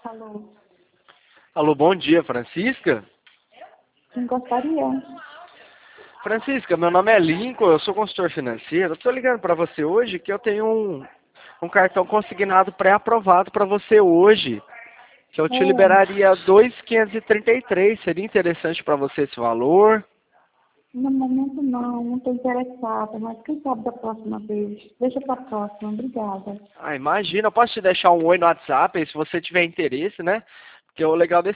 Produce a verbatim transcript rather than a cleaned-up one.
Alô, Alô, bom dia, Francisca? quem gostaria? Francisca, meu nome é Lincoln, eu sou consultor financeiro. Estou ligando para você hoje que eu tenho um, um cartão consignado pré-aprovado para você hoje, que eu te É, liberaria dois mil quinhentos e trinta e três. Seria interessante para você esse valor? no momento não, não estou interessada, mas quem sabe da próxima vez? Deixa para a próxima, obrigada. Ah, imagina, eu posso te deixar um oi no WhatsApp, aí se você tiver interesse, né? Porque o legal desse